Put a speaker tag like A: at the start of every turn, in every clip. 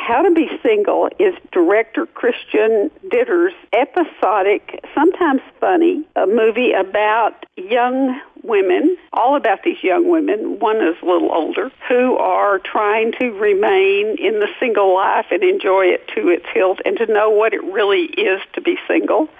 A: How to Be Single is director Christian Ditter's episodic, sometimes funny, movie about young women, all about these young women, one is a little older, who are trying to remain in the single life and enjoy it to its hilt and to know what it really is to be single.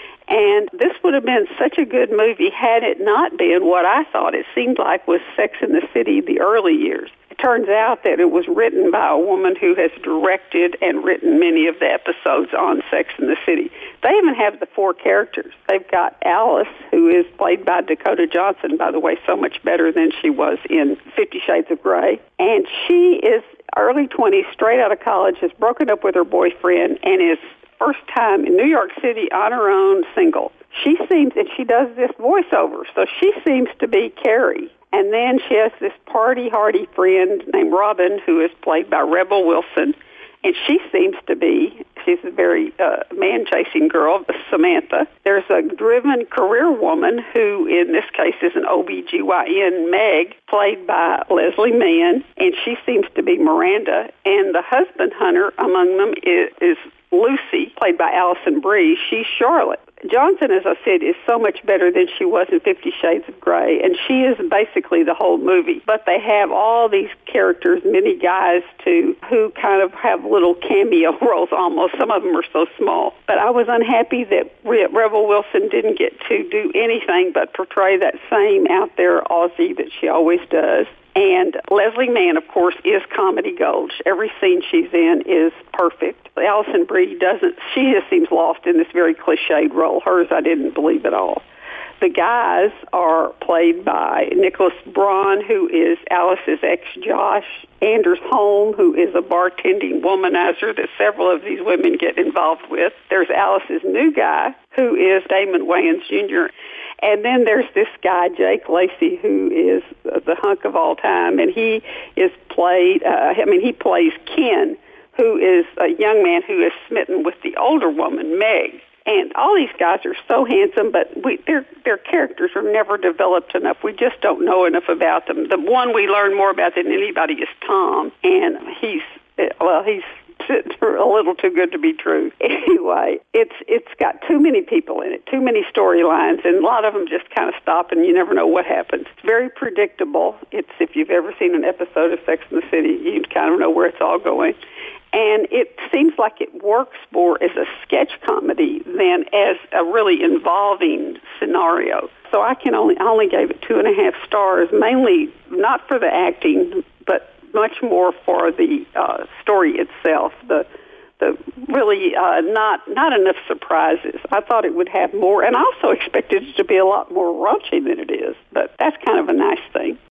A: And this would have been such a good movie had it not been what I thought it seemed like was Sex and the City the early years. It turns out that it was written by a woman who has directed and written many of the episodes on Sex and the City. They even have the four characters. They've got Alice, who is played by Dakota Johnson, by the way, so much better than she was in 50 Shades of Grey. And she is early 20s, straight out of college, has broken up with her boyfriend, and is first time in New York City on her own, single. She seems, and she does this voiceover, so she seems to be Carrie. And then she has this party-hardy friend named Robin, who is played by Rebel Wilson, and she seems to be, she's a very man-chasing girl, Samantha. There's a driven career woman who, in this case, is an OBGYN, Meg, played by Leslie Mann, and she seems to be Miranda. And the husband hunter among them is Lucy, played by Alison Brie. She's Charlotte. Johnson, as I said, is so much better than she was in 50 Shades of Grey, and she is basically the whole movie. But they have all these characters, many guys, too, who kind of have little cameo roles almost. Some of them are so small. But I was unhappy that Rebel Wilson didn't get to do anything but portray that same out-there Aussie that she always does. And Leslie Mann, of course, is comedy gold. Every scene she's in is perfect. Alison Brie she just seems lost in this very cliched role. Hers, I didn't believe at all. The guys are played by Nicholas Braun, who is Alice's ex-Josh, Anders Holm, who is a bartending womanizer that several of these women get involved with. There's Alice's new guy, who is Damon Wayans Jr., and then there's this guy, Jake Lacey, who is the hunk of all time, and he is he plays Ken, who is a young man who is smitten with the older woman, Meg. And all these guys are so handsome, but their characters are never developed enough. We just don't know enough about them. The one we learn more about than anybody is Tom, and he's a little too good to be true. Anyway, it's got too many people in it, too many storylines, and a lot of them just kind of stop, and you never know what happens. It's very predictable. If you've ever seen an episode of Sex and the City, you kind of know where it's all going. And it seems like it works more as a sketch comedy than as a really involving scenario. So I only gave it 2.5 stars, mainly not for the acting, but much more for the story itself. The really not enough surprises. I thought it would have more, and I also expected it to be a lot more raunchy than it is. But that's kind of a nice thing.